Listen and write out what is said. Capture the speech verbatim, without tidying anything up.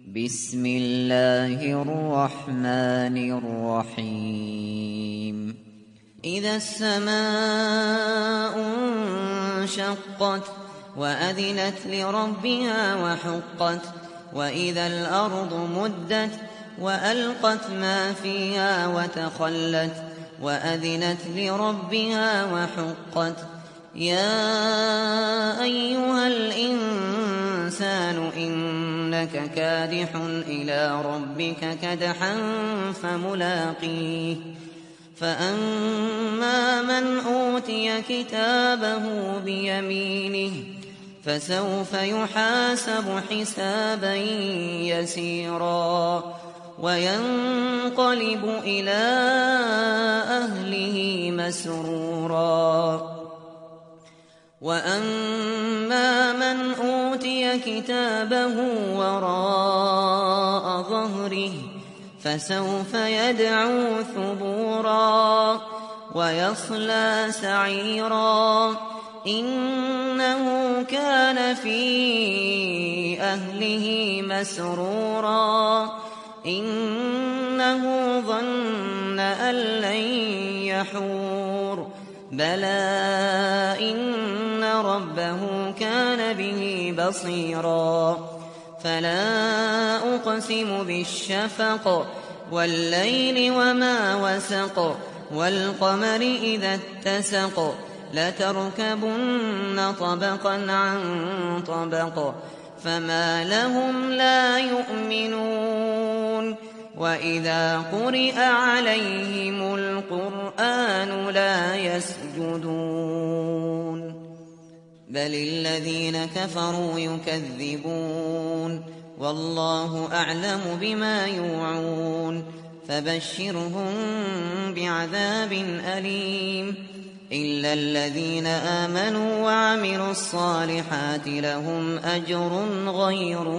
بسم الله الرحمن الرحيم إذا السماء انشقت وأذنت لربها وحقت وإذا الأرض مدت وألقت ما فيها وتخلت وأذنت لربها وحقت يا أيها الإنسان إنك كادح إلى ربك كدحا فملاقيه فأما من أوتي كتابه بيمينه فسوف يحاسب حسابا يسيرا وينقلب إلى أهله مسرورا وأما من أوتي كتابه وراء ظهره فسوف يدعو ثبورا ويصلى سعيرا إنه كان في أهله مسرورا إنه ظن أن لن يحور بلى إن ربه كان به بصيرا فلا أقسم بالشفق والليل وما وسق والقمر إذا اتسق لتركبن طبقا عن طبق فما لهم لا يؤمنون وإذا قرئ عليهم القرآن لا يسجدون بل الذين كفروا يكذبون والله أعلم بما يوعون فبشرهم بعذاب أليم إلا الذين آمنوا وعملوا الصالحات لهم أجر غير